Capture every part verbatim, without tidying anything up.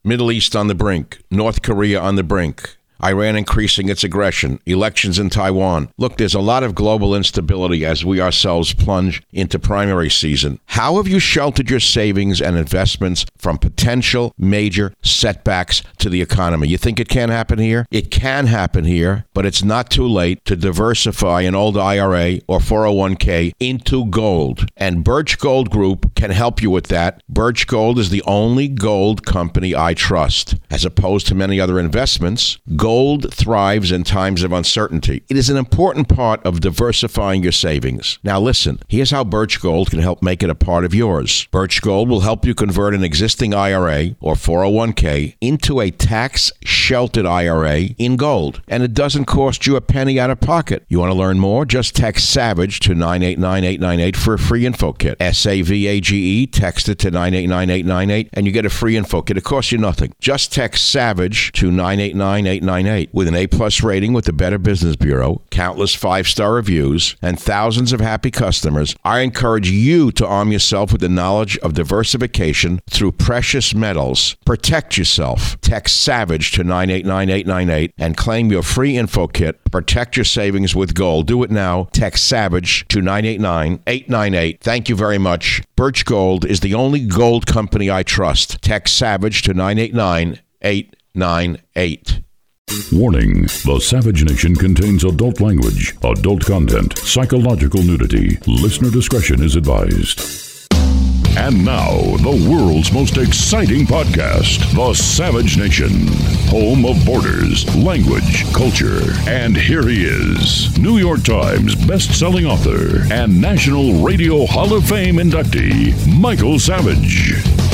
Middle East on the brink. North Korea on the brink. Iran increasing its aggression, elections in Taiwan. Look, there's a lot of global instability as we ourselves plunge into primary season. How have you sheltered your savings and investments from potential major setbacks to the economy? You think it can't happen here? It can happen here, but it's not too late to diversify an old I R A or four oh one k into gold. And Birch Gold Group can help you with that. Birch Gold is the only gold company I trust. As opposed to many other investments, gold thrives in times of uncertainty. It is an important part of diversifying your savings. Now listen, here's how Birch Gold can help make it a part of yours. Birch Gold will help you convert an existing I R A or four oh one k into a tax-sheltered I R A in gold. And it doesn't cost you a penny out of pocket. You want to learn more? Just text SAVAGE to nine eight nine eight nine eight for a free info kit. S A V A G E, text it to nine eight nine eight nine eight and you get a free info kit. It costs you nothing. Just text SAVAGE to nine eight nine eight nine eight. With an A-plus rating with the Better Business Bureau, countless five-star reviews, and thousands of happy customers, I encourage you to arm yourself with the knowledge of diversification through precious metals. Protect yourself. Text SAVAGE to nine eight nine eight nine eight and claim your free info kit. Protect your savings with gold. Do it now. Text SAVAGE to nine eight nine eight nine eight. Thank you very much. Birch Gold is the only gold company I trust. Text SAVAGE to nine eight nine eight nine eight. Warning, the Savage Nation contains adult language, adult content, psychological nudity. Listener discretion is advised. And now, the world's most exciting podcast, The Savage Nation, home of borders, language, culture. And here he is, New York Times best-selling author and National Radio Hall of Fame inductee, Michael Savage.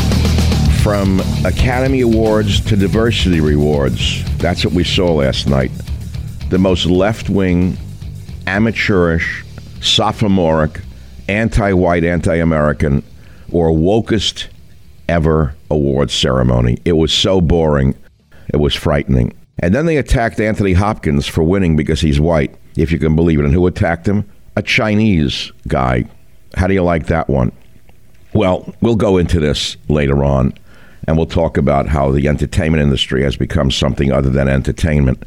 From Academy Awards to diversity rewards, that's what we saw last night. The most left-wing, amateurish, sophomoric, anti-white, anti-American, or wokest ever awards ceremony. It was so boring, it was frightening. And then they attacked Anthony Hopkins for winning because he's white, if you can believe it. And who attacked him? A Chinese guy. How do you like that one? Well, we'll go into this later on. And we'll talk about how the entertainment industry has become something other than entertainment.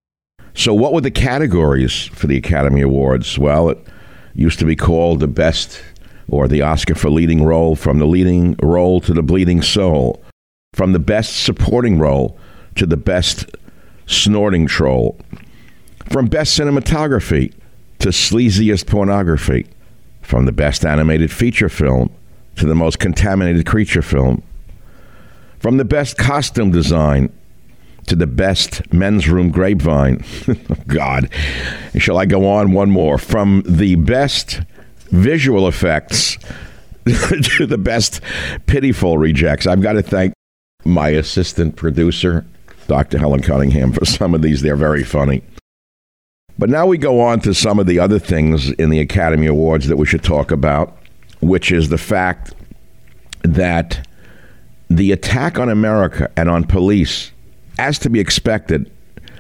So what were the categories for the Academy Awards? Well, it used to be called the best, or the Oscar for leading role, from the leading role to the bleeding soul, from the best supporting role to the best snorting troll, from best cinematography to sleaziest pornography, from the best animated feature film to the most contaminated creature film, from the best costume design to the best men's room grapevine. God, shall I go on one more? From the best visual effects to the best pitiful rejects. I've got to thank my assistant producer, Doctor Helen Cunningham, for some of these. They're very funny. But now we go on to some of the other things in the Academy Awards that we should talk about, which is the fact that the attack on America and on police, as to be expected,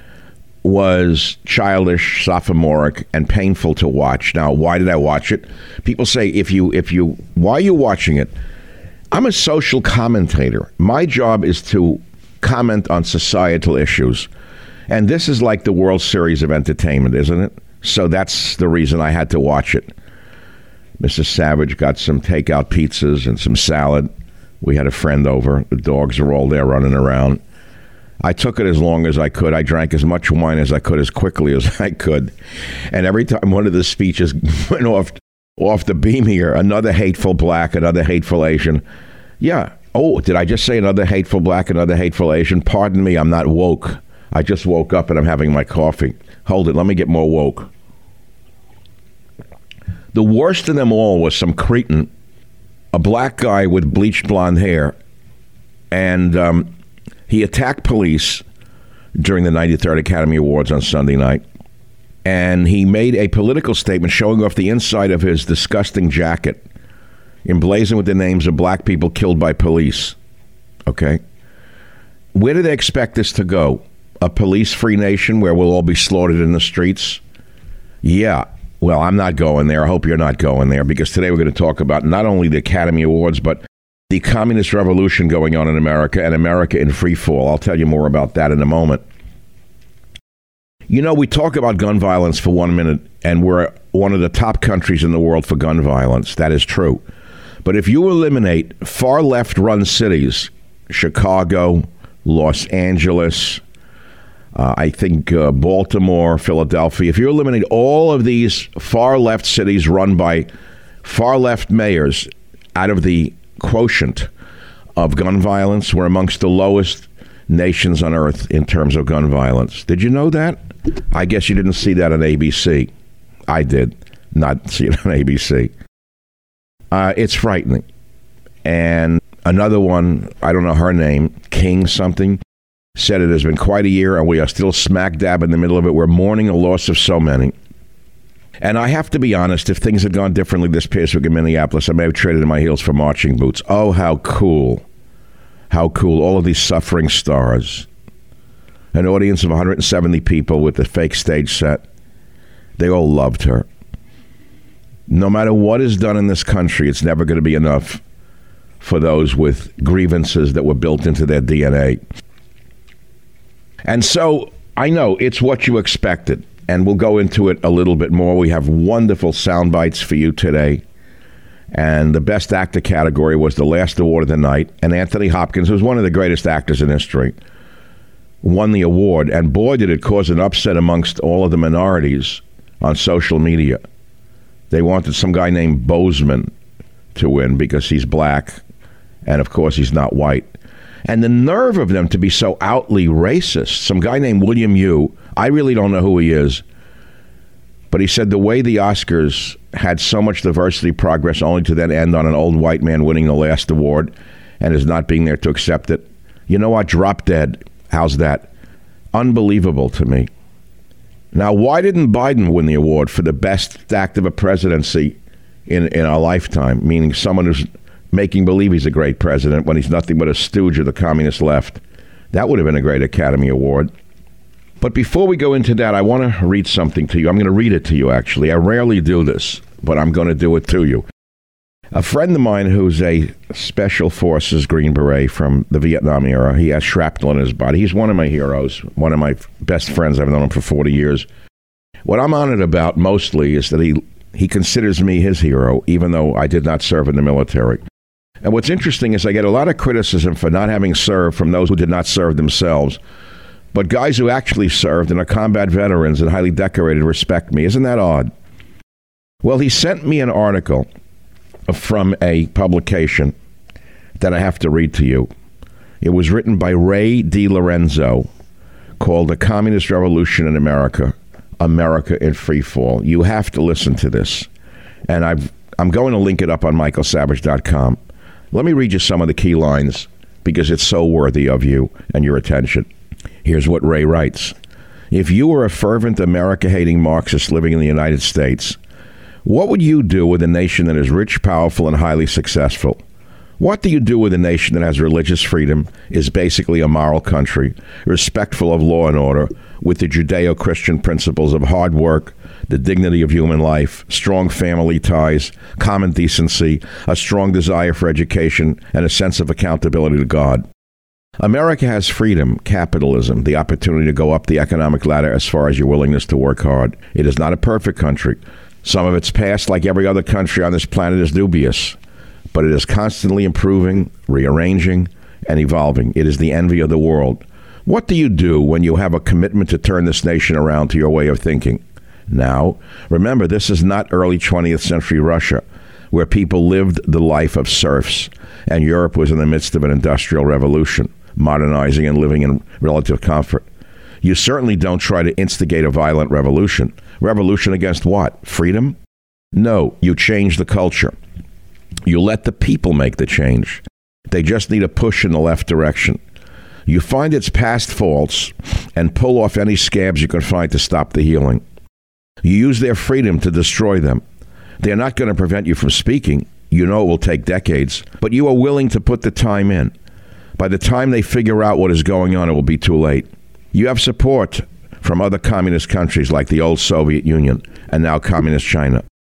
was childish, sophomoric, and painful to watch. Now, why did I watch it? People say, if you, if you, why are you watching it? I'm a social commentator. My job is to comment on societal issues. And this is like the World Series of entertainment, isn't it? So that's the reason I had to watch it. Missus Savage got some takeout pizzas and some salad. We had a friend over. The dogs are all there running around. I took it as long as I could. I drank as much wine as I could, as quickly as I could. And every time one of the speeches went off off the beam here, another hateful black, another hateful Asian. Yeah. Oh, did I just say another hateful black, another hateful Asian? Pardon me, I'm not woke. I just woke up and I'm having my coffee. Hold it, let me get more woke. The worst of them all was some cretin, a black guy with bleached blonde hair, and um, he attacked police during the ninety-third Academy Awards on Sunday night, and he made a political statement showing off the inside of his disgusting jacket, emblazoned with the names of black people killed by police. Okay? Where do they expect this to go? A police-free nation where we'll all be slaughtered in the streets? Yeah. Well, I'm not going there. I hope you're not going there, because today we're going to talk about not only the Academy Awards, but the communist revolution going on in America and America in free fall. I'll tell you more about that in a moment. You know, we talk about gun violence for one minute, and we're one of the top countries in the world for gun violence. That is true. But if you eliminate far left-run cities, Chicago, Los Angeles, uh, I think uh, Baltimore, Philadelphia, if you eliminate all of these far-left cities run by far-left mayors out of the quotient of gun violence, we're amongst the lowest nations on earth in terms of gun violence. Did you know that? I guess you didn't see that on A B C. I did not see it on A B C. Uh, it's frightening. And another one, I don't know her name, King something, said it has been quite a year and we are still smack dab in the middle of it. We're mourning the loss of so many. And I have to be honest, if things had gone differently this past week in Minneapolis, I may have traded in my heels for marching boots. Oh, how cool. How cool. All of these suffering stars. An audience of one hundred seventy people with a fake stage set. They all loved her. No matter what is done in this country, it's never going to be enough for those with grievances that were built into their D N A. And so, I know, it's what you expected. And we'll go into it a little bit more. We have wonderful sound bites for you today. And the best actor category was the last award of the night. And Anthony Hopkins, who's one of the greatest actors in history, won the award. And boy, did it cause an upset amongst all of the minorities on social media. They wanted some guy named Bozeman to win because he's black. And, of course, he's not white. And the nerve of them to be so outly racist. Some guy named William Yu, I really don't know who he is, but he said the way the Oscars had so much diversity progress only to then end on an old white man winning the last award and is not being there to accept it. You know what? Drop dead. How's that? Unbelievable to me. Now, why didn't Biden win the award for the best act of a presidency in, in our lifetime, meaning someone who's making believe he's a great president when he's nothing but a stooge of the communist left? That would have been a great Academy Award. But before we go into that, I want to read something to you. I'm going to read it to you, actually. I rarely do this, but I'm going to do it to you. A friend of mine who's a Special Forces Green Beret from the Vietnam era, he has shrapnel in his body. He's one of my heroes, one of my best friends. I've known him for forty years. What I'm honored about mostly is that he, he considers me his hero, even though I did not serve in the military. And what's interesting is I get a lot of criticism for not having served from those who did not serve themselves. But guys who actually served and are combat veterans and highly decorated respect me. Isn't that odd? Well, he sent me an article from a publication that I have to read to you. It was written by Ray DiLorenzo, called The Communist Revolution in America, America in Free Fall. You have to listen to this. And I've, I'm going to link it up on michael savage dot com. Let me read you some of the key lines because it's so worthy of you and your attention. Here's what Ray writes. If you were a fervent America-hating Marxist living in the United States, what would you do with a nation that is rich, powerful, and highly successful? What do you do with a nation that has religious freedom, is basically a moral country, respectful of law and order, with the Judeo-Christian principles of hard work, the dignity of human life, strong family ties, common decency, a strong desire for education, and a sense of accountability to God? America has freedom, capitalism, the opportunity to go up the economic ladder as far as your willingness to work hard. It is not a perfect country. Some of its past, like every other country on this planet, is dubious. But it is constantly improving, rearranging, and evolving. It is the envy of the world. What do you do when you have a commitment to turn this nation around to your way of thinking? Now, remember, this is not early twentieth century Russia, where people lived the life of serfs, and Europe was in the midst of an industrial revolution, modernizing and living in relative comfort. You certainly don't try to instigate a violent revolution. Revolution against what? Freedom? No, you change the culture. You let the people make the change. They just need a push in the left direction. You find its past faults and pull off any scabs you can find to stop the healing. You use their freedom to destroy them. They're not going to prevent you from speaking. You know it will take decades, but you are willing to put the time in. By the time they figure out what is going on, it will be too late. You have support from other communist countries like the old Soviet Union and now communist China.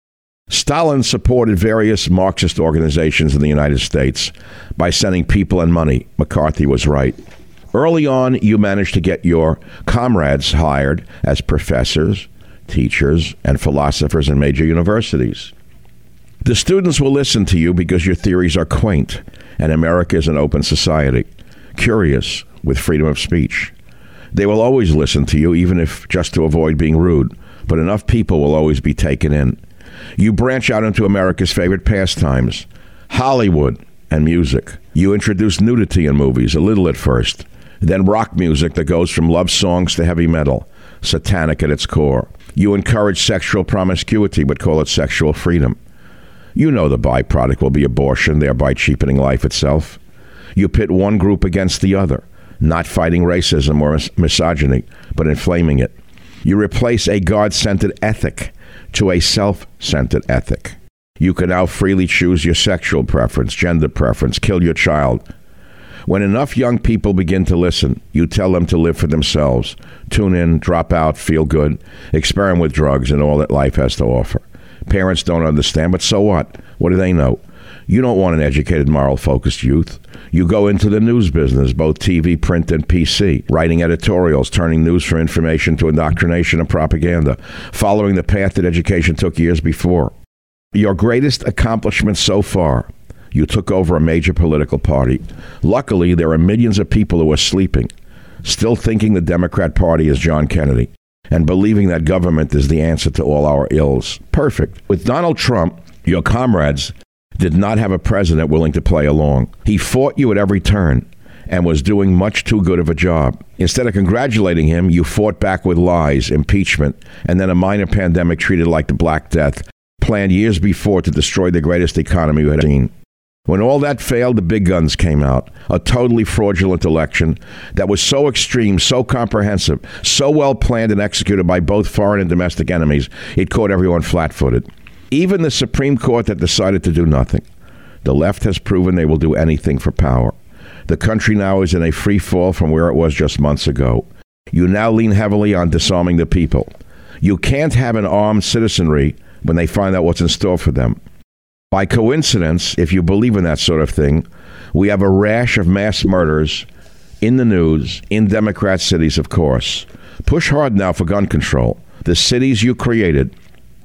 Stalin supported various Marxist organizations in the United States by sending people and money. McCarthy was right. Early on, you managed to get your comrades hired as professors, teachers, and philosophers in major universities. The students will listen to you because your theories are quaint, and America is an open society, curious, with freedom of speech. They will always listen to you, even if just to avoid being rude, but enough people will always be taken in. You branch out into America's favorite pastimes, Hollywood and music. You introduce nudity in movies, a little at first, then rock music that goes from love songs to heavy metal, satanic at its core. You encourage sexual promiscuity, but call it sexual freedom. You know the byproduct will be abortion, thereby cheapening life itself. You pit one group against the other, not fighting racism or mis- misogyny, but inflaming it. You replace a God-centered ethic to a self-centered ethic. You can now freely choose your sexual preference, gender preference, kill your child. When enough young people begin to listen, you tell them to live for themselves. Tune in, drop out, feel good, experiment with drugs and all that life has to offer. Parents don't understand, but so what? What do they know? You don't want an educated, moral-focused youth. You go into the news business, both T V, print, and P C, writing editorials, turning news from information to indoctrination and propaganda, following the path that education took years before. Your greatest accomplishment so far, you took over a major political party. Luckily, there are millions of people who are sleeping, still thinking the Democrat Party is John Kennedy, and believing that government is the answer to all our ills. Perfect. With Donald Trump, your comrades did not have a president willing to play along. He fought you at every turn and was doing much too good of a job. Instead of congratulating him, you fought back with lies, impeachment, and then a minor pandemic treated like the Black Death, planned years before to destroy the greatest economy you had seen. When all that failed, the big guns came out. A totally fraudulent election that was so extreme, so comprehensive, so well planned and executed by both foreign and domestic enemies, it caught everyone flat-footed. Even the Supreme Court that decided to do nothing. The left has proven they will do anything for power. The country now is in a free fall from where it was just months ago. You now lean heavily on disarming the people. You can't have an armed citizenry when they find out what's in store for them. By coincidence, if you believe in that sort of thing, we have a rash of mass murders in the news, in Democrat cities, of course. Push hard now for gun control. The cities you created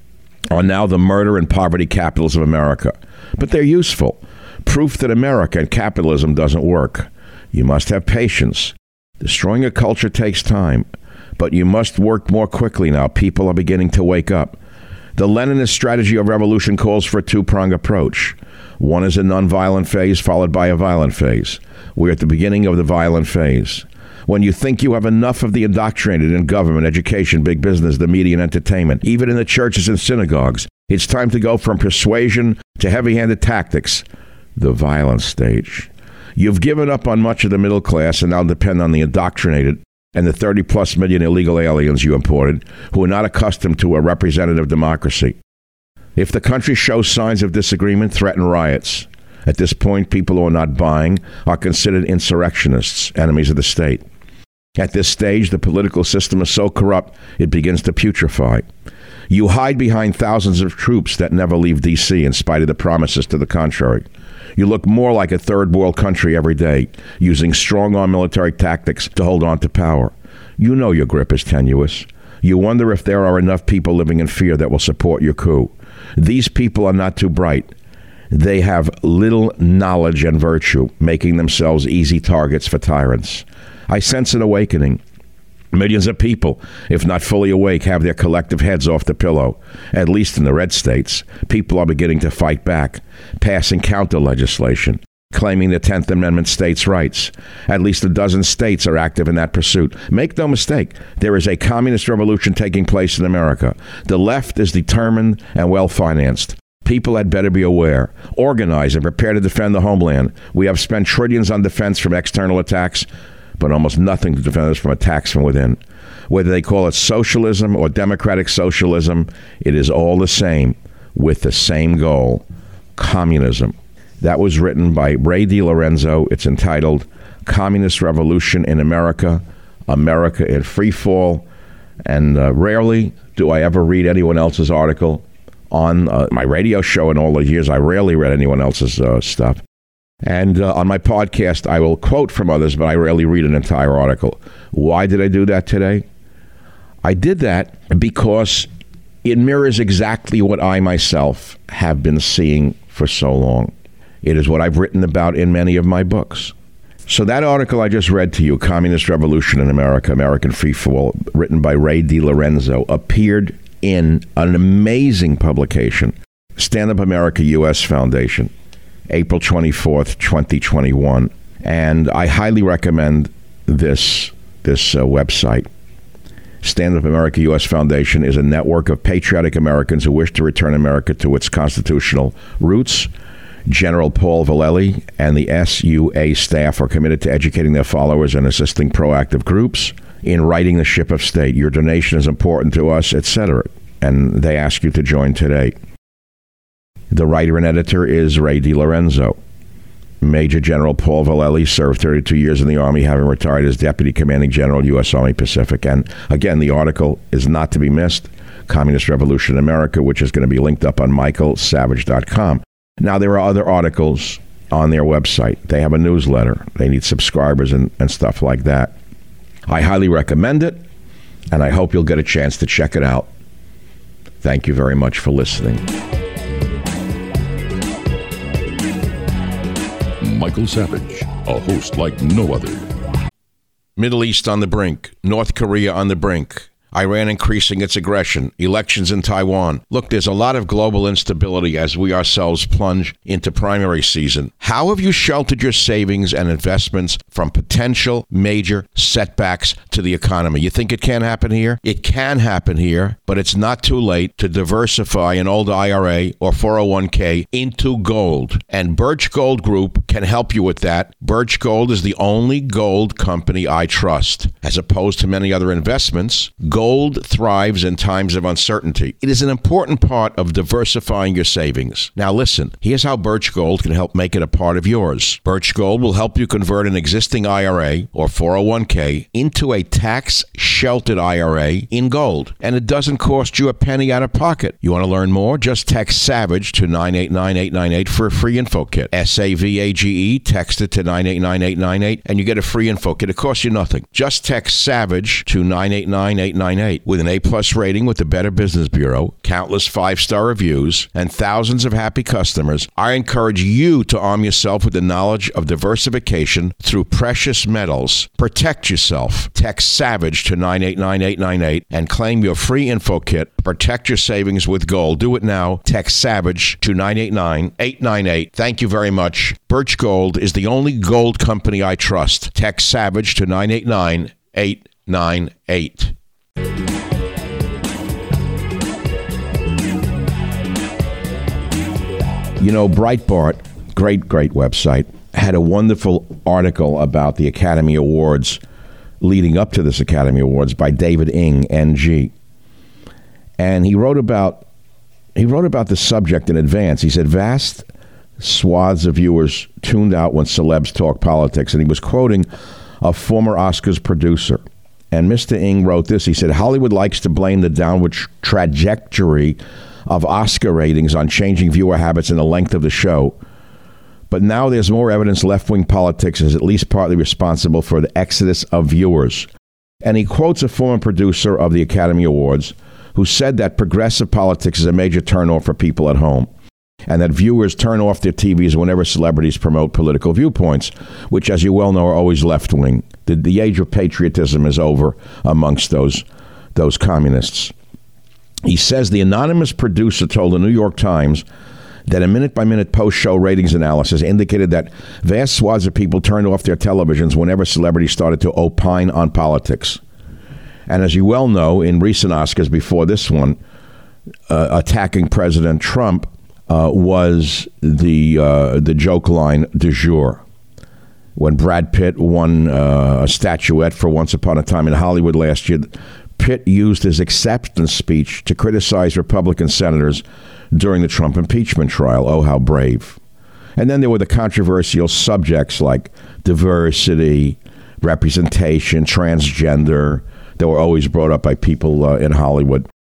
are now the murder and poverty capitals of America. But they're useful. Proof that America and capitalism doesn't work. You must have patience. Destroying a culture takes time. But you must work more quickly now. People are beginning to wake up. The Leninist strategy of revolution calls for a two-pronged approach. One is a nonviolent phase followed by a violent phase. We're at the beginning of the violent phase. When you think you have enough of the indoctrinated in government, education, big business, the media, and entertainment, even in the churches and synagogues, it's time to go from persuasion to heavy-handed tactics, the violent stage. You've given up on much of the middle class and now depend on the indoctrinated and the thirty-plus million illegal aliens you imported who are not accustomed to a representative democracy. If the country shows signs of disagreement, threaten riots. At this point, people who are not buying are considered insurrectionists, enemies of the state. At this stage, the political system is so corrupt, it begins to putrefy. You hide behind thousands of troops that never leave D C in spite of the promises to the contrary. You look more like a third world country every day, using strong-arm military tactics to hold on to power. You know your grip is tenuous. You wonder if there are enough people living in fear that will support your coup. These people are not too bright. They have little knowledge and virtue, making themselves easy targets for tyrants. I sense an awakening. Millions of people, if not fully awake, have their collective heads off the pillow. At least in the red states, people are beginning to fight back, passing counter legislation, claiming the tenth Amendment states' rights. At least a dozen states are active in that pursuit. Make no mistake, there is a communist revolution taking place in America. The left is determined and well-financed. People had better be aware, organize, and prepare to defend the homeland. We have spent trillions on defense from external attacks, but almost nothing to defend us from attacks from within. Whether they call it socialism or democratic socialism, it is all the same, with the same goal, communism. That was written by Ray DiLorenzo. It's entitled Communist Revolution in America, America in Free Fall. And uh, rarely do I ever read anyone else's article on uh, my radio show in all the years. I rarely read anyone else's uh, stuff. And uh, on my podcast, I will quote from others, but I rarely read an entire article. Why did I do that today? I did that because it mirrors exactly what I myself have been seeing for so long. It is what I've written about in many of my books. So that article I just read to you, Communist Revolution in America, American Freefall, written by Ray DiLorenzo, appeared in an amazing publication, Stand Up America U S Foundation, April twenty-fourth, twenty twenty-one. And I highly recommend this, this uh, website. Stand Up America U S Foundation is a network of patriotic Americans who wish to return America to its constitutional roots. General Paul Vallely and the S U A staff are committed to educating their followers and assisting proactive groups in righting the ship of state. Your donation is important to us, et cetera. And they ask you to join today. The writer and editor is Ray DiLorenzo. Major General Paul Vallely served thirty-two years in the Army, having retired as Deputy Commanding General, U S Army Pacific. And again, the article is not to be missed, Communist Revolution in America, which is going to be linked up on michael savage dot com. Now, there are other articles on their website. They have a newsletter. They need subscribers and, and stuff like that. I highly recommend it, and I hope you'll get a chance to check it out. Thank you very much for listening. Michael Savage, a host like no other. Middle East on the brink. North Korea on the brink. Iran increasing its aggression, elections in Taiwan. Look, there's a lot of global instability as we ourselves plunge into primary season. How have you sheltered your savings and investments from potential major setbacks to the economy? You think it can't happen here? It can happen here, but it's not too late to diversify an old I R A or four oh one k into gold. And Birch Gold Group can help you with that. Birch Gold is the only gold company I trust. As opposed to many other investments, gold thrives in times of uncertainty. It is an important part of diversifying your savings. Now listen, here's how Birch Gold can help make it a part of yours. Birch Gold will help you convert an existing I R A or four oh one k into a tax-sheltered I R A in gold. And it doesn't cost you a penny out of pocket. You want to learn more? Just text SAVAGE to nine eight nine eight nine eight for a free info kit. S A V A G E, text it to nine eight nine eight nine eight and you get a free info kit. It costs you nothing. Just text SAVAGE to nine eight nine eight nine eight. With an A-plus rating with the Better Business Bureau, countless five-star reviews, and thousands of happy customers, I encourage you to arm yourself with the knowledge of diversification through precious metals. Protect yourself. Text SAVAGE to nine eight nine eight nine eight and claim your free info kit. Protect your savings with gold. Do it now. Text SAVAGE to nine eight nine eight nine eight. Thank you very much. Birch Gold is the only gold company I trust. Text SAVAGE to nine eight nine eight nine eight. You know, Breitbart, great, great website, had a wonderful article about the Academy Awards leading up to this Academy Awards by David Ng, N G. And he wrote about he wrote about the subject in advance. He said, vast swaths of viewers tuned out when celebs talk politics. And he was quoting a former Oscars producer. And Mister Ng wrote this. He said, Hollywood likes to blame the downward tra- trajectory of Oscar ratings on changing viewer habits and the length of the show. But now there's more evidence left-wing politics is at least partly responsible for the exodus of viewers. And he quotes a former producer of the Academy Awards who said that progressive politics is a major turnoff for people at home and that viewers turn off their T Vs whenever celebrities promote political viewpoints, which, as you well know, are always left-wing. The, the age of patriotism is over amongst those, those communists. He says the anonymous producer told the New York Times that a minute-by-minute post-show ratings analysis indicated that vast swaths of people turned off their televisions whenever celebrities started to opine on politics. And as you well know, in recent Oscars before this one, uh, attacking President Trump uh, was the uh, the joke line du jour. When Brad Pitt won uh, a statuette for Once Upon a Time in Hollywood last year, Pitt used his acceptance speech to criticize Republican senators during the Trump impeachment trial. Oh, how brave. And then there were the controversial subjects like diversity, representation, transgender, that were always brought up by people uh, in Hollywood.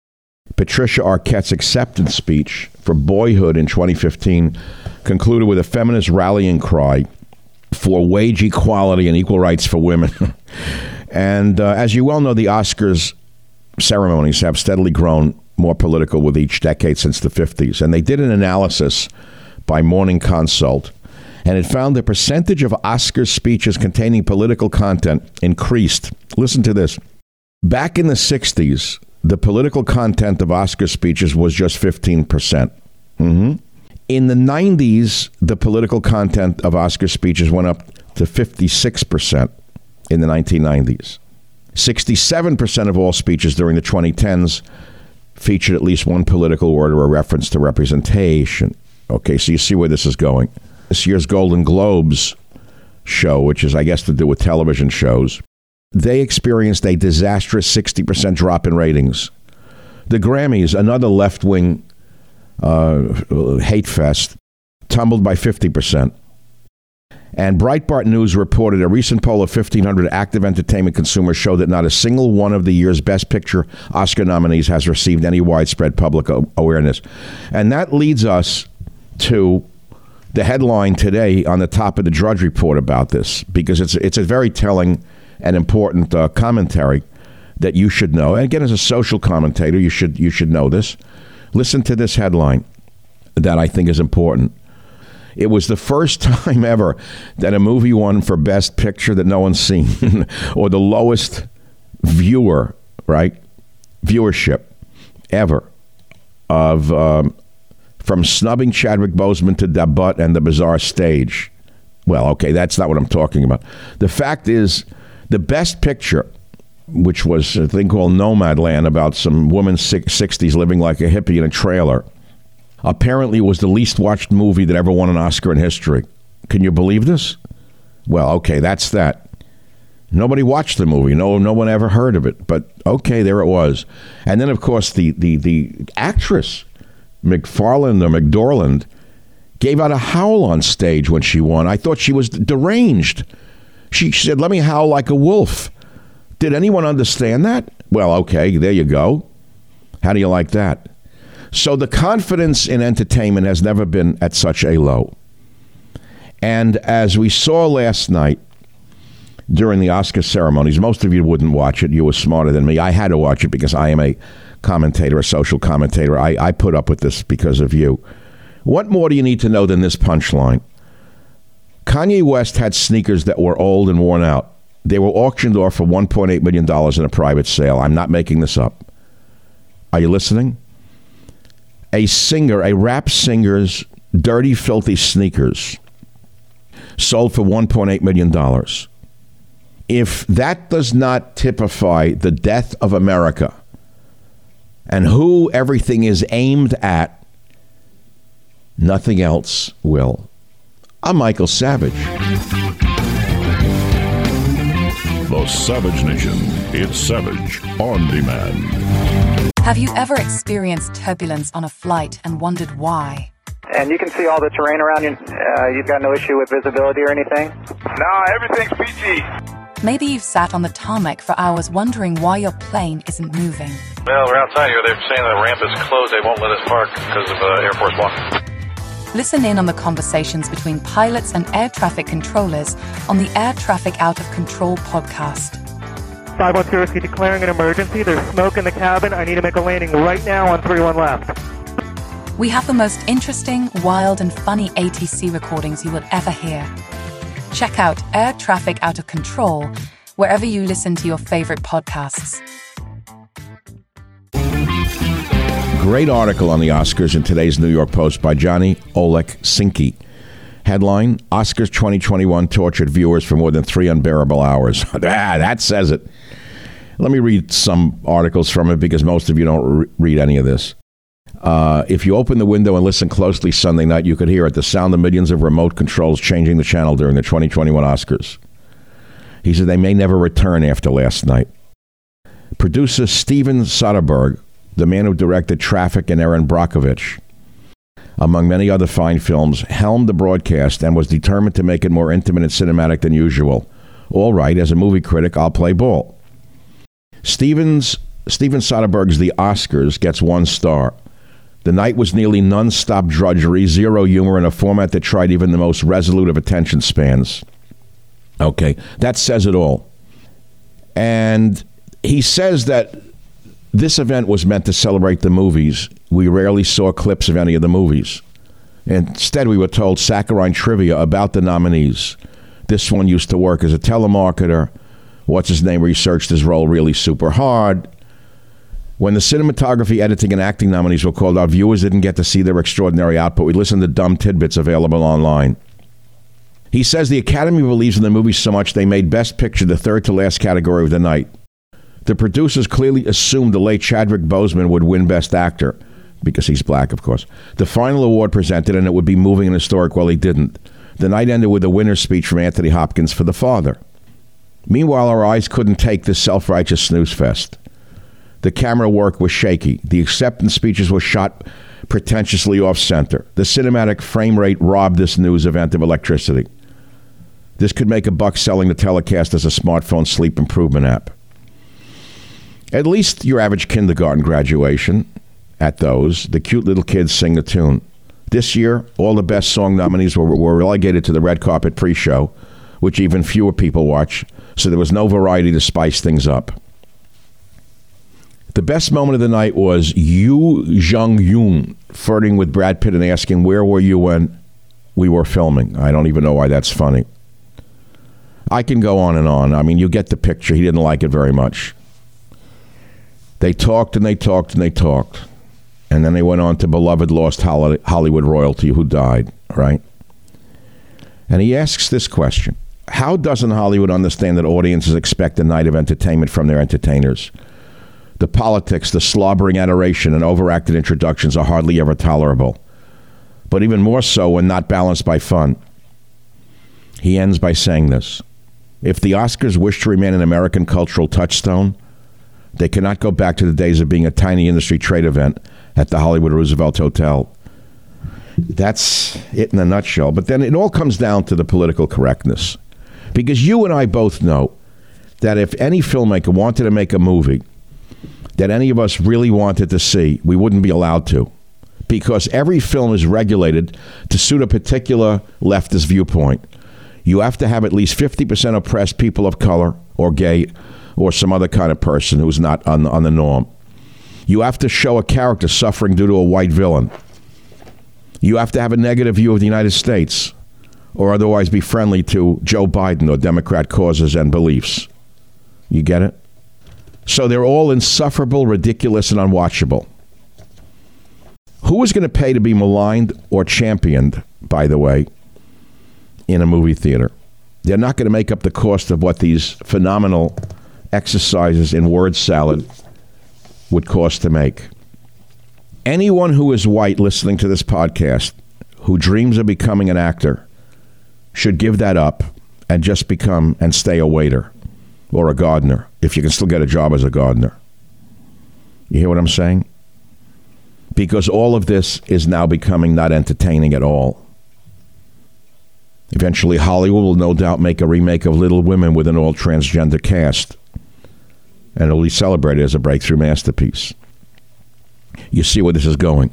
Patricia Arquette's acceptance speech for Boyhood in twenty fifteen concluded with a feminist rallying cry for wage equality and equal rights for women. And uh, as you well know, the Oscars ceremonies have steadily grown more political with each decade since the fifties. And they did an analysis by Morning Consult, and it found the percentage of Oscar speeches containing political content increased. Listen to this. Back in the sixties, the political content of Oscar speeches was just fifteen percent. Mm-hmm. In the nineties, the political content of Oscar speeches went up to fifty-six percent in the nineteen nineties. sixty-seven percent of all speeches during the twenty tens featured at least one political word or a reference to representation. Okay, so you see where this is going. This year's Golden Globes show, which is, I guess, to do with television shows, they experienced a disastrous sixty percent drop in ratings. The Grammys, another left-wing uh, hate fest, tumbled by fifty percent. And Breitbart News reported a recent poll of fifteen hundred active entertainment consumers showed that not a single one of the year's Best Picture Oscar nominees has received any widespread public awareness. And that leads us to the headline today on the top of the Drudge Report about this, because it's it's a very telling and important uh, commentary that you should know. And again, as a social commentator, you should you should know this. Listen to this headline that I think is important. It was the first time ever that a movie won for Best Picture that no one's seen, or the lowest viewer, right, viewership ever of um, from snubbing Chadwick Boseman to Da Butt and The Bizarre Stage. Well, okay, that's not what I'm talking about. The fact is, the Best Picture, which was a thing called Nomadland about some woman sixties living like a hippie in a trailer, apparently was the least watched movie that ever won an Oscar in history. Can you believe this? Well, okay, that's that. Nobody watched the movie. No, no one ever heard of it. But okay, there it was. And then, of course, the the the actress McFarland or McDorland gave out a howl on stage when she won. I thought she was deranged. She said, "Let me howl like a wolf." Did anyone understand that? Well, okay, there you go. How do you like that? So the confidence in entertainment has never been at such a low. And as we saw last night during the Oscar ceremonies, most of you wouldn't watch it. You were smarter than me. I had to watch it because I am a commentator, a social commentator. I, I put up with this because of you. What more do you need to know than this punchline? Kanye West had sneakers that were old and worn out. They were auctioned off for one point eight million dollars in a private sale. I'm not making this up. Are you listening? A singer, a rap singer's dirty, filthy sneakers sold for one point eight million dollars. If that does not typify the death of America and who everything is aimed at, nothing else will. I'm Michael Savage. The Savage Nation. It's Savage on demand. Have you ever experienced turbulence on a flight and wondered why? And you can see all the terrain around you. Uh, you've got no issue with visibility or anything? No, everything's peachy. Maybe you've sat on the tarmac for hours wondering why your plane isn't moving. Well, we're outside here. They're saying the ramp is closed. They won't let us park because of uh, Air Force One. Listen in on the conversations between pilots and air traffic controllers on the Air Traffic Out of Control podcast. five one zero, declaring an emergency. There's smoke in the cabin. I need to make a landing right now on three one left. We have the most interesting, wild, and funny A T C recordings you will ever hear. Check out Air Traffic Out of Control wherever you listen to your favorite podcasts. Great article on the Oscars in today's New York Post by Johnny Olek-Sinky. Headline, Oscars twenty twenty-one tortured viewers for more than three unbearable hours. ah, that says it. Let me read some articles from it because most of you don't re- read any of this. Uh, if you open the window and listen closely Sunday night, you could hear it, the sound of millions of remote controls changing the channel during the twenty twenty-one Oscars. He said they may never return after last night. Producer Steven Soderbergh, the man who directed Traffic and Erin Brockovich, among many other fine films, helmed the broadcast and was determined to make it more intimate and cinematic than usual. All right, as a movie critic, I'll play ball. Stevens Steven Soderbergh's The Oscars gets one star. The night was nearly non-stop drudgery, zero humor, in a format that tried even the most resolute of attention spans. Okay, that says it all. And he says that this event was meant to celebrate the movies. We rarely saw clips of any of the movies. Instead, we were told saccharine trivia about the nominees. This one used to work as a telemarketer. What's-his-name researched his role really super hard. When the cinematography, editing, and acting nominees were called out, viewers didn't get to see their extraordinary output. We listened to dumb tidbits available online. He says the Academy believes in the movie so much they made Best Picture the third to last category of the night. The producers clearly assumed the late Chadwick Boseman would win Best Actor, because he's black, of course. The final award presented, and it would be moving and historic. Well, he didn't. The night ended with a winner's speech from Anthony Hopkins for The Father. Meanwhile, our eyes couldn't take this self-righteous snooze fest. The camera work was shaky. The acceptance speeches were shot pretentiously off-center. The cinematic frame rate robbed this news event of electricity. This could make a buck selling the telecast as a smartphone sleep improvement app. At least your average kindergarten graduation, at those, the cute little kids sing the tune. This year, all the best song nominees were, were relegated to the red carpet pre-show, which even fewer people watch, so there was no variety to spice things up. The best moment of the night was Yoo Jung-yoon flirting with Brad Pitt and asking, where were you when we were filming? I don't even know why that's funny. I can go on and on. I mean, you get the picture. He didn't like it very much. They talked and they talked and they talked. And then they went on to beloved lost Hollywood royalty who died, right? And he asks this question. How doesn't Hollywood understand that audiences expect a night of entertainment from their entertainers? The politics, the slobbering adoration, and overacted introductions are hardly ever tolerable. But even more so when not balanced by fun. He ends by saying this. If the Oscars wish to remain an American cultural touchstone, they cannot go back to the days of being a tiny industry trade event at the Hollywood Roosevelt Hotel. That's it in a nutshell. But then it all comes down to the political correctness. Because you and I both know that if any filmmaker wanted to make a movie that any of us really wanted to see, we wouldn't be allowed to. Because every film is regulated to suit a particular leftist viewpoint. You have to have at least fifty percent oppressed people of color or gay or some other kind of person who's not on, on the norm. You have to show a character suffering due to a white villain. You have to have a negative view of the United States or otherwise be friendly to Joe Biden or Democrat causes and beliefs. You get it? So they're all insufferable, ridiculous, and unwatchable. Who is going to pay to be maligned or championed, by the way, in a movie theater? They're not going to make up the cost of what these phenomenal exercises in word salad would cost to make. Anyone who is white listening to this podcast who dreams of becoming an actor should give that up and just become and stay a waiter or a gardener, if you can still get a job as a gardener. You hear what I'm saying? Because all of this is now becoming not entertaining at all. Eventually, Hollywood will no doubt make a remake of Little Women with an all-transgender cast, and it'll be celebrated as a breakthrough masterpiece. You see where this is going.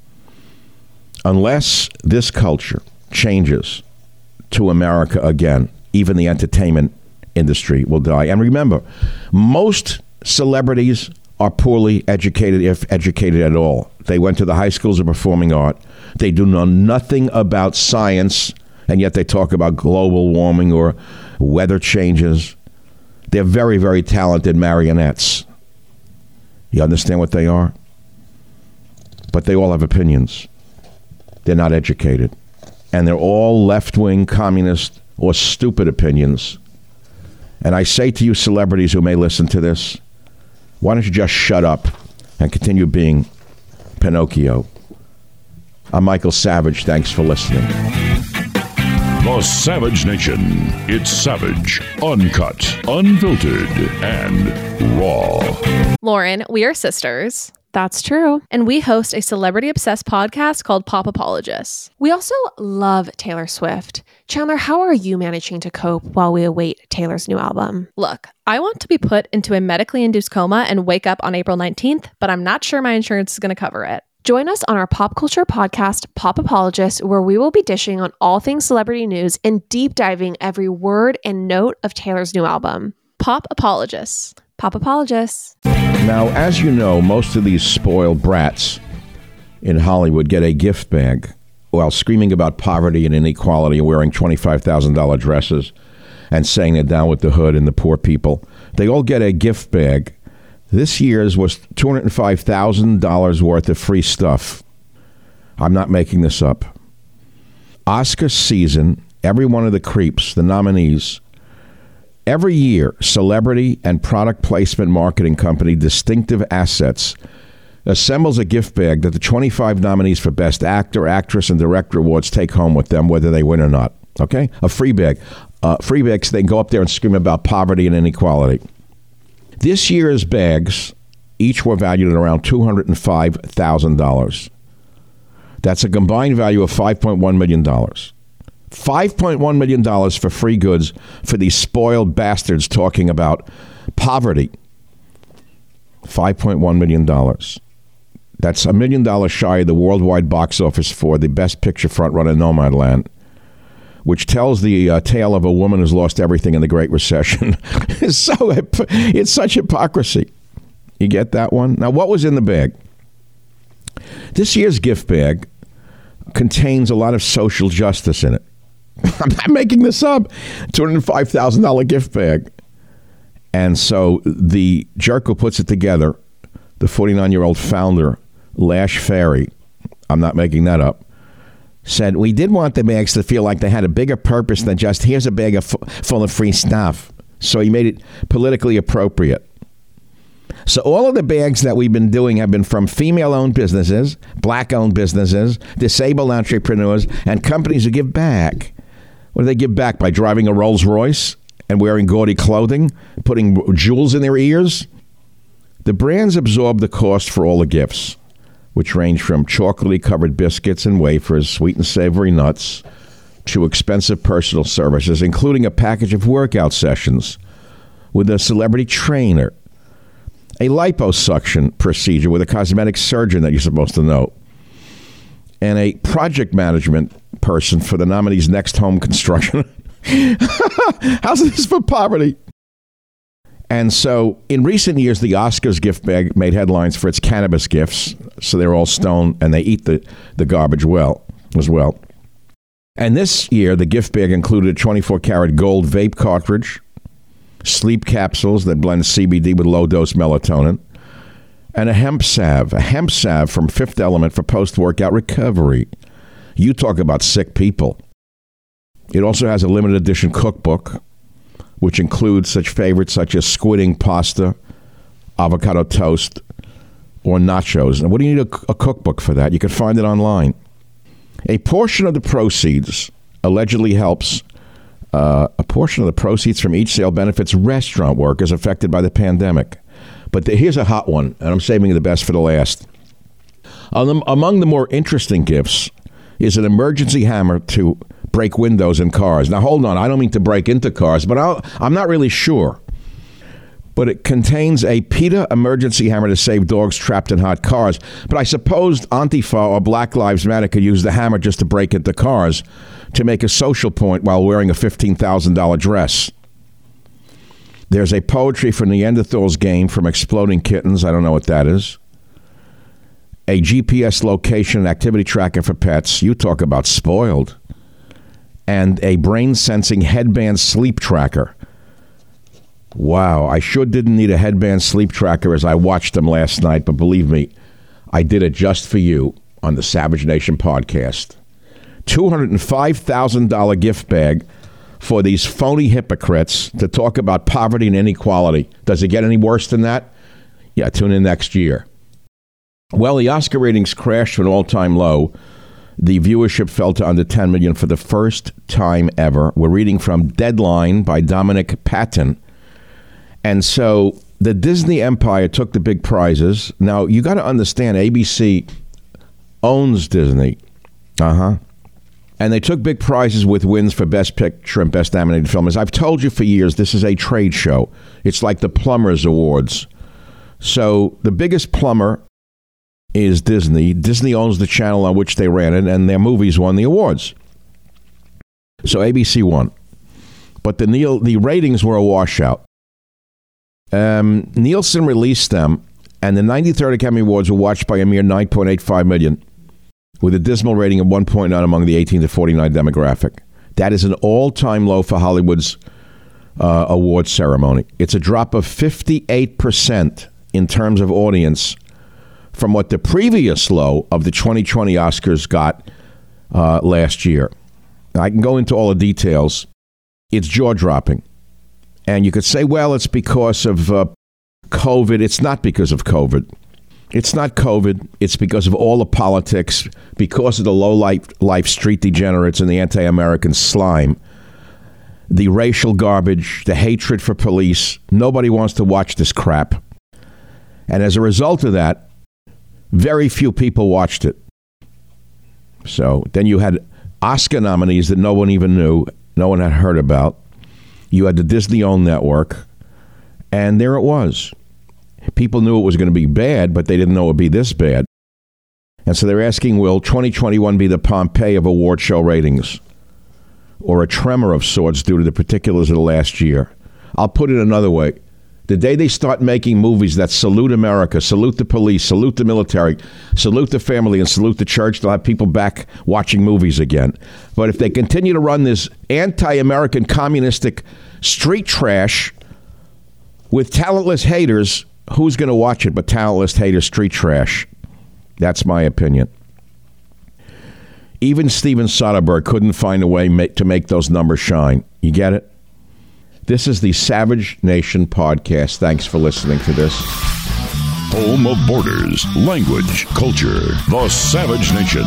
Unless this culture changes to America again, even the entertainment industry will die. And remember, most celebrities are poorly educated, if educated at all. They went to the high schools of performing art. They do know nothing about science, and yet they talk about global warming or weather changes. They're very, very talented marionettes. You understand what they are? But they all have opinions. They're not educated. And they're all left-wing, communist, or stupid opinions. And I say to you celebrities who may listen to this, why don't you just shut up and continue being Pinocchio? I'm Michael Savage. Thanks for listening. The Savage Nation. It's savage, uncut, unfiltered, and raw. Lauren, we are sisters. That's true. And we host a celebrity-obsessed podcast called Pop Apologists. We also love Taylor Swift. Chandler, how are you managing to cope while we await Taylor's new album? Look, I want to be put into a medically induced coma and wake up on April nineteenth, but I'm not sure my insurance is going to cover it. Join us on our pop culture podcast, Pop Apologists, where we will be dishing on all things celebrity news and deep diving every word and note of Taylor's new album. Pop Apologists. Pop Apologists. Now, as you know, most of these spoiled brats in Hollywood get a gift bag while screaming about poverty and inequality and wearing twenty-five thousand dollars dresses and saying they're down with the hood and the poor people. They all get a gift bag. This year's was two hundred five thousand dollars worth of free stuff. I'm not making this up. Oscar season, every one of the creeps, the nominees, every year, celebrity and product placement marketing company Distinctive Assets assembles a gift bag that the twenty-five nominees for Best Actor, Actress, and Director awards take home with them, whether they win or not. Okay? A free bag. Uh, free bags, they can go up there and scream about poverty and inequality. This year's bags each were valued at around two hundred five thousand dollars. That's a combined value of five point one million dollars. five point one million dollars for free goods for these spoiled bastards talking about poverty. five point one million dollars. That's a million dollars shy of the worldwide box office for the Best Picture frontrunner Nomadland, which tells the uh, tale of a woman who's lost everything in the Great Recession. it's, so, it's such hypocrisy. You get that one? Now, what was in the bag? This year's gift bag contains a lot of social justice in it. I'm not making this up. two hundred five thousand dollars gift bag. And so the jerk who puts it together, the forty-nine-year-old founder, Lash Ferry, I'm not making that up, said, we did want the bags to feel like they had a bigger purpose than just, here's a bag of f- full of free stuff. So he made it politically appropriate. So all of the bags that we've been doing have been from female-owned businesses, black-owned businesses, disabled entrepreneurs, and companies who give back. What do they give back? By driving a Rolls Royce and wearing gaudy clothing, putting jewels in their ears? The brands absorb the cost for all the gifts, which range from chocolately covered biscuits and wafers, sweet and savory nuts, to expensive personal services, including a package of workout sessions with a celebrity trainer, a liposuction procedure with a cosmetic surgeon that you're supposed to know, and a project management person for the nominee's next home construction. How's this for poverty? And so in recent years, the Oscars gift bag made headlines for its cannabis gifts. So they're all stoned and they eat the, the garbage well as well. And this year, the gift bag included a twenty-four karat gold vape cartridge, sleep capsules that blend C B D with low-dose melatonin, and a hemp salve, a hemp salve from Fifth Element for post-workout recovery. You talk about sick people. It also has a limited edition cookbook, which includes such favorites such as squidding pasta, avocado toast, or nachos. And what do you need a, a cookbook for that? You can find it online. A portion of the proceeds allegedly helps, uh, a portion of the proceeds from each sale benefits restaurant workers affected by the pandemic. But the, here's a hot one, and I'm saving the best for the last. Um, among the more interesting gifts is an emergency hammer to break windows in cars. Now, hold on. I don't mean to break into cars, but I'll, I'm not really sure. But it contains a PETA emergency hammer to save dogs trapped in hot cars. But I suppose Antifa or Black Lives Matter could use the hammer just to break into cars to make a social point while wearing a fifteen thousand dollars dress. There's a Poetry for Neanderthals game from Exploding Kittens. I don't know what that is. A G P S location and activity tracker for pets. You talk about spoiled. And a brain-sensing headband sleep tracker. Wow, I sure didn't need a headband sleep tracker as I watched them last night, but believe me, I did it just for you on the Savage Nation podcast. two hundred five thousand dollars gift bag for these phony hypocrites to talk about poverty and inequality. Does it get any worse than that? Yeah, tune in next year. Well, the Oscar ratings crashed to an all-time low. The viewership fell to under ten million for the first time ever. We're reading from Deadline by Dominic Patton. And so the Disney empire took the big prizes. Now, you got to understand, A B C owns Disney. Uh-huh. And they took big prizes with wins for Best Picture and Best Animated Film. As I've told you for years, this is a trade show. It's like the Plumbers Awards. So the biggest plumber is Disney. Disney owns the channel on which they ran it, and their movies won the awards. So A B C won. But the Neil, the ratings were a washout. Um, Nielsen released them, and the ninety-third Academy Awards were watched by a mere nine point eight five million, with a dismal rating of one point nine among the eighteen to forty-nine demographic. That is an all-time low for Hollywood's uh, award ceremony. It's a drop of fifty-eight percent in terms of audience from what the previous low of the twenty twenty Oscars got uh, last year. I can go into all the details. It's jaw-dropping. And you could say, well, it's because of uh, COVID. It's not because of COVID. It's not COVID. It's because of all the politics, because of the low-life life street degenerates and the anti-American slime, the racial garbage, the hatred for police. Nobody wants to watch this crap. And as a result of that, very few people watched it. So then you had Oscar nominees that no one even knew, no one had heard about. You had the Disney-owned network, and there it was. People knew it was going to be bad, but they didn't know it would be this bad. And so they're asking, will twenty twenty-one be the Pompeii of award show ratings, or a tremor of sorts due to the particulars of the last year? I'll put it another way. The day they start making movies that salute America, salute the police, salute the military, salute the family, and salute the church, they'll have people back watching movies again. But if they continue to run this anti-American communistic street trash with talentless haters, who's going to watch it but talentless haters, street trash? That's my opinion. Even Steven Soderbergh couldn't find a way ma- to make those numbers shine. You get it? This is the Savage Nation podcast. Thanks for listening to this. Home of borders, language, culture. The Savage Nation.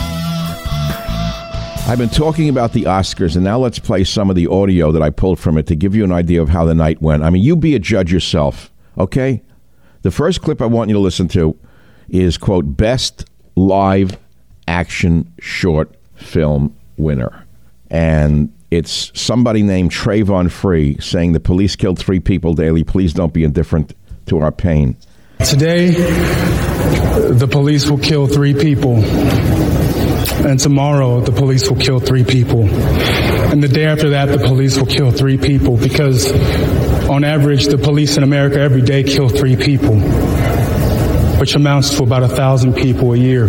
I've been talking about the Oscars, and now let's play some of the audio that I pulled from it to give you an idea of how the night went. I mean, you be a judge yourself, okay? The first clip I want you to listen to is, quote, Best Live Action Short Film Winner. And it's somebody named Trayvon Free saying the police killed three people daily. Please don't be indifferent to our pain. Today, the police will kill three people. And tomorrow, the police will kill three people. And the day after that, the police will kill three people. Because on average, the police in America every day kill three people, which amounts to about a thousand people a year.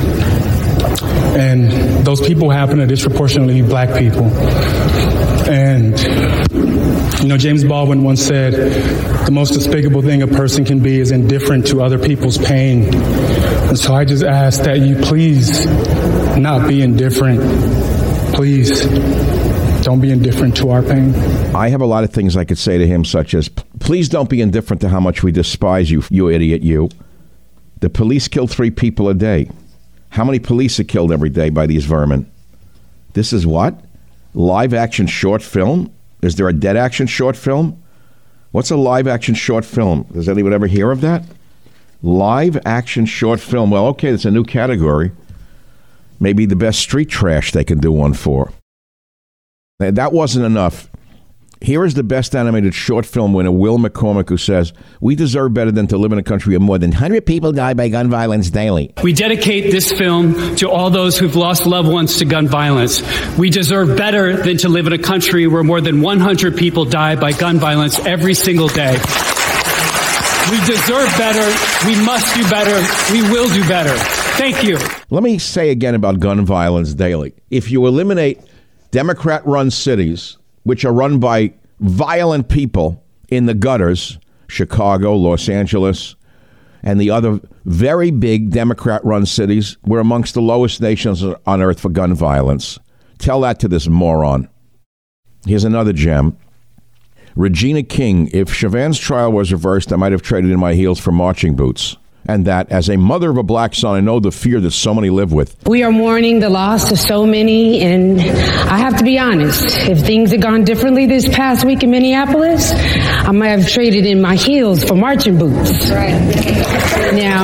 And those people happen to disproportionately be black people. And, you know, James Baldwin once said, the most despicable thing a person can be is indifferent to other people's pain. And so I just ask that you please not be indifferent. Please don't be indifferent to our pain. I have a lot of things I could say to him, such as, please don't be indifferent to how much we despise you, you idiot, you. The police kill three people a day. How many police are killed every day by these vermin? This is what? Live action short film? Is there a dead action short film? What's a live action short film? Does anyone ever hear of that? Live action short film. Well, okay, it's a new category. Maybe the best street trash they can do one for. That wasn't enough. Here is the best animated short film winner, Will McCormick, who says, we deserve better than to live in a country where more than one hundred people die by gun violence daily. We dedicate this film to all those who've lost loved ones to gun violence. We deserve better than to live in a country where more than one hundred people die by gun violence every single day. We deserve better. We must do better. We will do better. Thank you. Let me say again about gun violence daily. If you eliminate Democrat-run cities, which are run by violent people in the gutters, Chicago, Los Angeles, and the other very big Democrat-run cities, we're amongst the lowest nations on earth for gun violence. Tell that to this moron. Here's another gem. Regina King, if Chauvin's trial was reversed, I might have traded in my heels for marching boots. and that as a mother of a black son, I know the fear that so many live with. We are mourning the loss of so many, and I have to be honest, if things had gone differently this past week in Minneapolis, I might have traded in my heels for marching boots. Right. Now,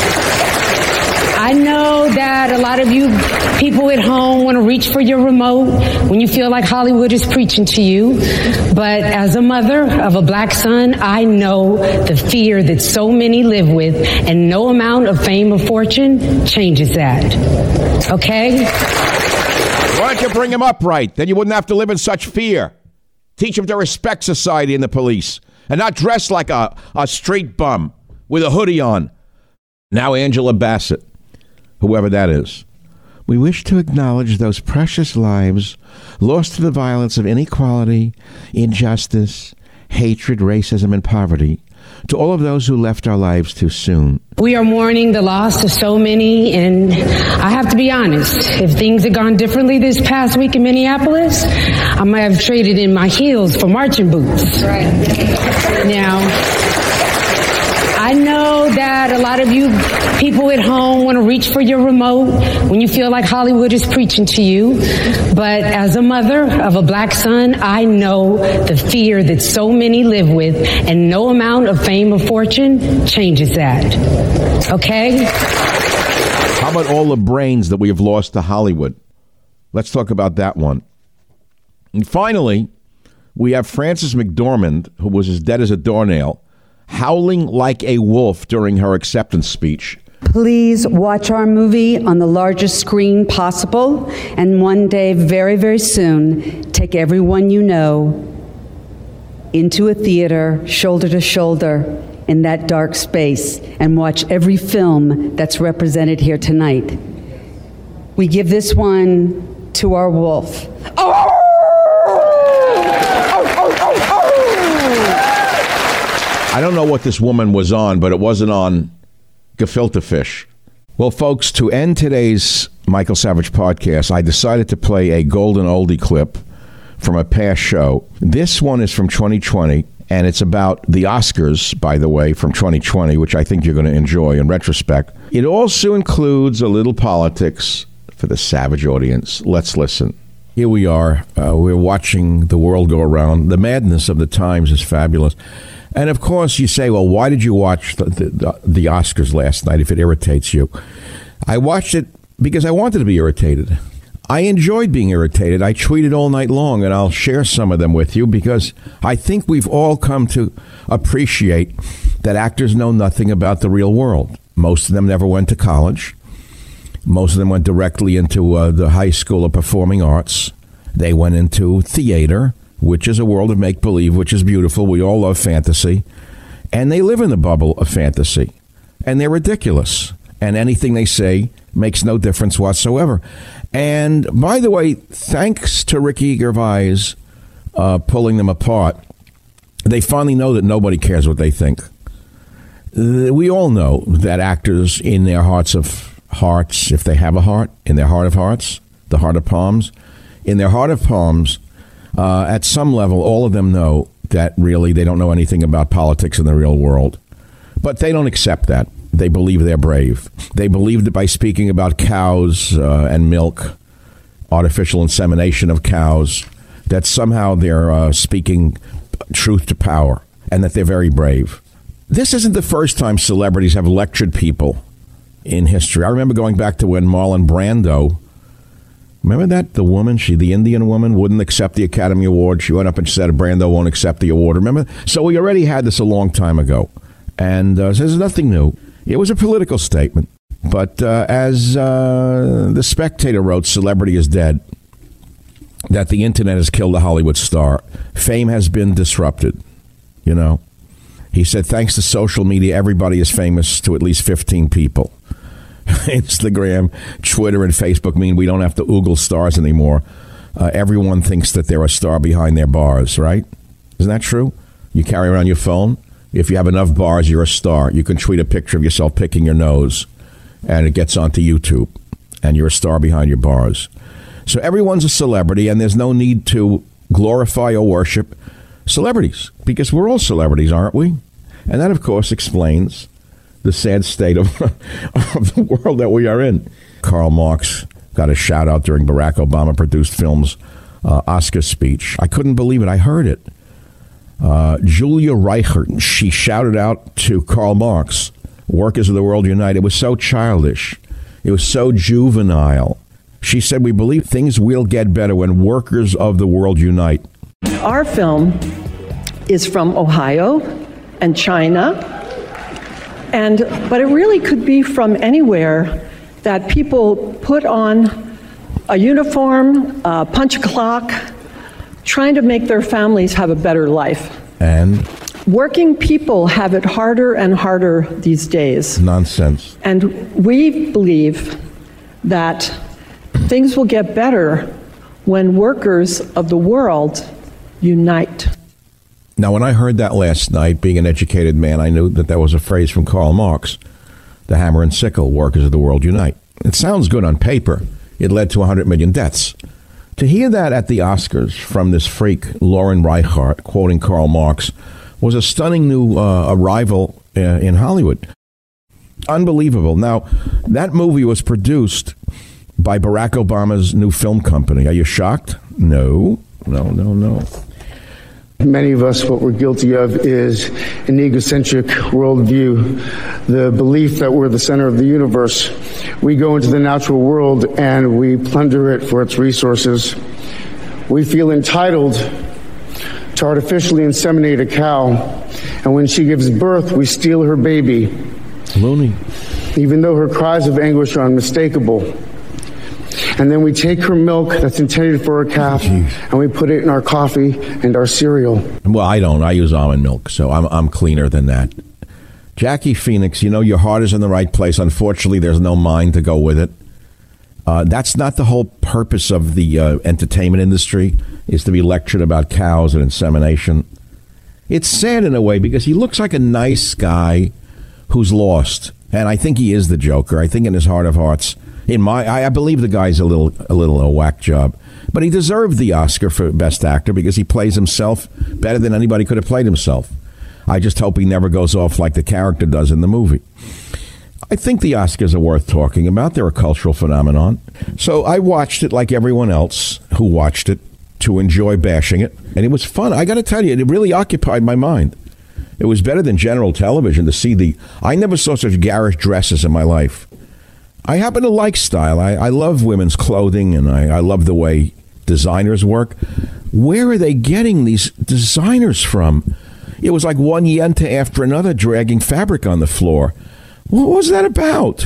I know that a lot of you people at home want to reach for your remote when you feel like Hollywood is preaching to you. But as a mother of a black son, I know the fear that so many live with, and no amount of fame or fortune changes that. Okay? Why don't you bring him up right? Then you wouldn't have to live in such fear. Teach him to respect society and the police and not dress like a, a street bum with a hoodie on. Now Angela Bassett, whoever that is. We wish to acknowledge those precious lives lost to the violence of inequality, injustice, hatred, racism, and poverty. To all of those who left our lives too soon. We are mourning the loss of so many, and I have to be honest, if things had gone differently this past week in Minneapolis, I might have traded in my heels for marching boots. Right. Now, I know that a lot of you people at home want to reach for your remote when you feel like Hollywood is preaching to you. But as a mother of a black son, I know the fear that so many live with, and no amount of fame or fortune changes that. Okay? How about all the brains that we have lost to Hollywood? Let's talk about that one. And finally, we have Frances McDormand, who was as dead as a doornail, howling like a wolf during her acceptance speech. Please watch our movie on the largest screen possible, and one day, very, very soon, take everyone you know into a theater, shoulder to shoulder, in that dark space, and watch every film that's represented here tonight. We give this one to our wolf. Oh! I don't know what this woman was on, but it wasn't on gefilte fish. Well, folks, to end today's Michael Savage podcast, I decided to play a golden oldie clip from a past show. This one is from twenty twenty, and it's about the Oscars, by the way, from twenty twenty, which I think you're going to enjoy in retrospect. It also includes a little politics for the Savage audience. Let's listen. Here we are. Uh, we're watching the world go around. The madness of the times is fabulous. And, of course, you say, well, why did you watch the, the, the Oscars last night if it irritates you? I watched it because I wanted to be irritated. I enjoyed being irritated. I tweeted all night long, and I'll share some of them with you because I think we've all come to appreciate that actors know nothing about the real world. Most of them never went to college. Most of them went directly into uh, the High School of Performing Arts. They went into theater, which is a world of make-believe, which is beautiful. We all love fantasy. And they live in the bubble of fantasy. And they're ridiculous. And anything they say makes no difference whatsoever. And, by the way, thanks to Ricky Gervais uh, pulling them apart, they finally know that nobody cares what they think. We all know that actors in their hearts of hearts, if they have a heart, in their heart of hearts, the heart of palms, in their heart of palms, Uh, at some level, all of them know that really they don't know anything about politics in the real world. But they don't accept that. They believe they're brave. They believe that by speaking about cows uh, and milk, artificial insemination of cows, that somehow they're uh, speaking truth to power and that they're very brave. This isn't the first time celebrities have lectured people in history. I remember going back to when Marlon Brando, remember that? The woman, she, the Indian woman, wouldn't accept the Academy Award. She went up and said, Brando won't accept the award. Remember? So we already had this a long time ago. And uh, so there's nothing new. It was a political statement. But uh, as uh, The Spectator wrote, celebrity is dead, that the internet has killed a Hollywood star. Fame has been disrupted, you know. He said, thanks to social media, everybody is famous to at least fifteen people. Instagram, Twitter, and Facebook mean we don't have to oogle stars anymore. Uh, everyone thinks that they're a star behind their bars, right? Isn't that true? You carry around your phone. If you have enough bars, you're a star. You can tweet a picture of yourself picking your nose, and it gets onto YouTube, and you're a star behind your bars. So everyone's a celebrity, and there's no need to glorify or worship celebrities, because we're all celebrities, aren't we? And that, of course, explains the sad state of, of the world that we are in. Karl Marx got a shout out during Barack Obama produced film's uh, Oscar speech. I couldn't believe it. I heard it. Uh, Julia Reichert, she shouted out to Karl Marx, "Workers of the world unite." It was so childish. It was so juvenile. She said, "We believe things will get better when workers of the world unite." Our film is from Ohio and China, and but it really could be from anywhere that people put on a uniform, uh, punch a clock, trying to make their families have a better life. And? Working people have it harder and harder these days. Nonsense. And we believe that things will get better when workers of the world unite. Now, when I heard that last night, being an educated man, I knew that that was a phrase from Karl Marx, the hammer and sickle, workers of the world unite. It sounds good on paper. It led to one hundred million deaths. To hear that at the Oscars from this freak, Lauren Reichardt, quoting Karl Marx, was a stunning new uh, arrival uh, in Hollywood. Unbelievable. Now, that movie was produced by Barack Obama's new film company. Are you shocked? No, no, no, no. Many of us, what we're guilty of is an egocentric worldview, the belief that we're the center of the universe. We go into the natural world and we plunder it for its resources. We feel entitled to artificially inseminate a cow, and when she gives birth, we steal her baby. Loony. Even though her cries of anguish are unmistakable. And then we take her milk that's intended for a calf, Jeez. and we put it in our coffee and our cereal. Well, I don't. I use almond milk, so I'm I'm cleaner than that. Jackie Phoenix, you know, your heart is in the right place. Unfortunately, there's no mind to go with it. Uh, that's not the whole purpose of the uh, entertainment industry, is to be lectured about cows and insemination. It's sad in a way because he looks like a nice guy who's lost. And I think he is the Joker. I think in his heart of hearts, in my, I, I believe the guy's a little, a little a whack job. But he deserved the Oscar for Best Actor because he plays himself better than anybody could have played himself. I just hope he never goes off like the character does in the movie. I think the Oscars are worth talking about. They're a cultural phenomenon. So I watched it like everyone else who watched it to enjoy bashing it. And it was fun. I got to tell you, it really occupied my mind. It was better than general television to see the... I never saw such garish dresses in my life. I happen to like style. I, I love women's clothing, and I, I love the way designers work. Where are they getting these designers from? It was like one yenta after another dragging fabric on the floor. What was that about?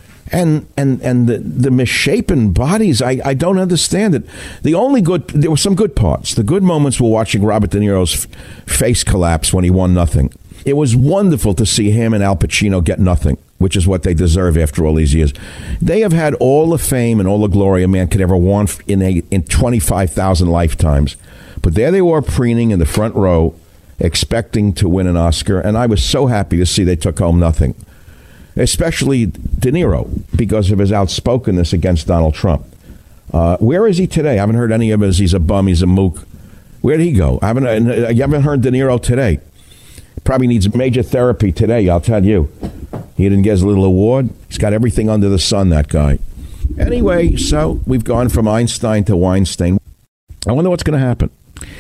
And and and the, the misshapen bodies, I, I don't understand it. The only good, there were some good parts. The good moments were watching Robert De Niro's f- face collapse when he won nothing. It was wonderful to see him and Al Pacino get nothing, which is what they deserve after all these years. They have had all the fame and all the glory a man could ever want in a in twenty-five thousand lifetimes. But there they were preening in the front row, expecting to win an Oscar, and I was so happy to see they took home nothing. Especially De Niro, because of his outspokenness against Donald Trump. Uh, where is he today? I haven't heard any of his, he's a bum, he's a mook. Where did he go? I haven't, I haven't heard De Niro today. Probably needs major therapy today, I'll tell you. He didn't get his little award. He's got everything under the sun, that guy. Anyway, so we've gone from Einstein to Weinstein. I wonder what's going to happen.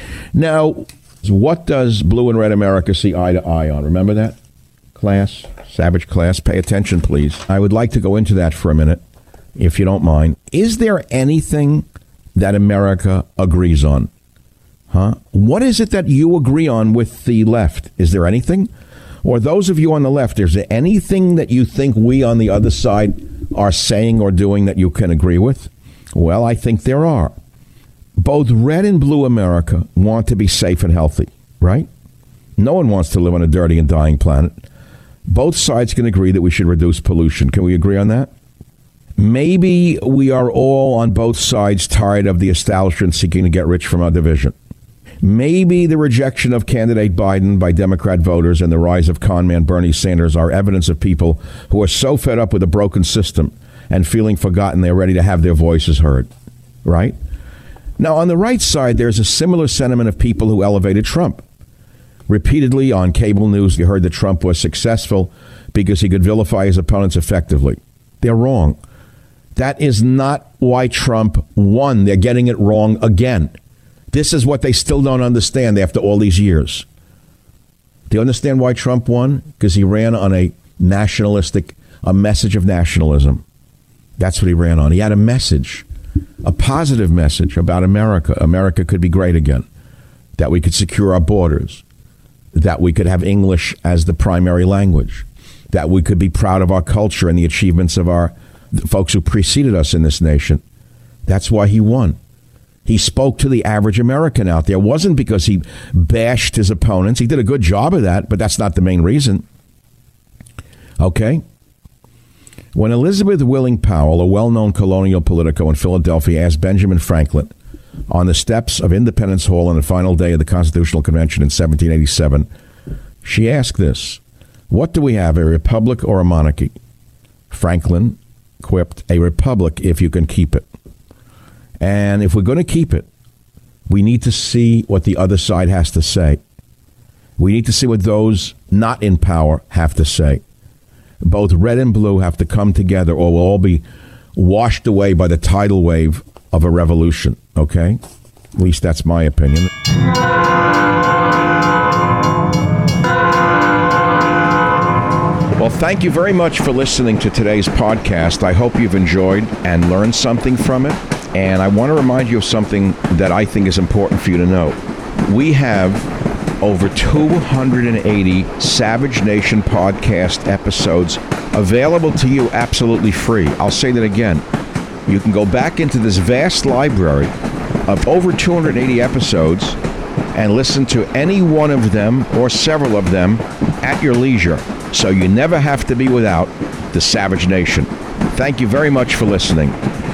Now, what does Blue and Red America see eye to eye on? Remember that? Class, Savage class, pay attention, please. I would like to go into that for a minute, if you don't mind. Is there anything that America agrees on? Huh? What is it that you agree on with the left? Is there anything? Or those of you on the left, is there anything that you think we on the other side are saying or doing that you can agree with? Well, I think there are. Both Red and Blue America want to be safe and healthy, right? No one wants to live on a dirty and dying planet. Both sides can agree that we should reduce pollution. Can we agree on that? Maybe we are all on both sides tired of the establishment seeking to get rich from our division. Maybe the rejection of candidate Biden by Democrat voters and the rise of con man Bernie Sanders are evidence of people who are so fed up with a broken system and feeling forgotten they're ready to have their voices heard, right? Now, on the right side, there's a similar sentiment of people who elevated Trump. Repeatedly on cable news, you heard that Trump was successful because he could vilify his opponents effectively. They're wrong. That is not why Trump won. They're getting it wrong again. This is what they still don't understand after all these years. Do you understand why Trump won? Because he ran on a nationalistic, a message of nationalism. That's what he ran on. He had a message, a positive message about America. America could be great again, that we could secure our borders, that we could have English as the primary language, that we could be proud of our culture and the achievements of our the folks who preceded us in this nation. That's why he won. He spoke to the average American out there. It wasn't because he bashed his opponents. He did a good job of that, but that's not the main reason. Okay? When Elizabeth Willing Powell, a well-known colonial politico in Philadelphia, asked Benjamin Franklin on the steps of Independence Hall on the final day of the Constitutional Convention in seventeen eighty-seven, she asked this: what do we have, a republic or a monarchy? Franklin quipped, a republic if you can keep it. And if we're going to keep it, we need to see what the other side has to say. We need to see what those not in power have to say. Both red and blue have to come together, or we'll all be washed away by the tidal wave of a revolution, okay? At least that's my opinion. Well, thank you very much for listening to today's podcast. I hope you've enjoyed and learned something from it. And I want to remind you of something that I think is important for you to know. We have over two hundred eighty Savage Nation podcast episodes available to you absolutely free. I'll say that again. You can go back into this vast library of over two hundred eighty episodes and listen to any one of them or several of them at your leisure. So you never have to be without the Savage Nation. Thank you very much for listening.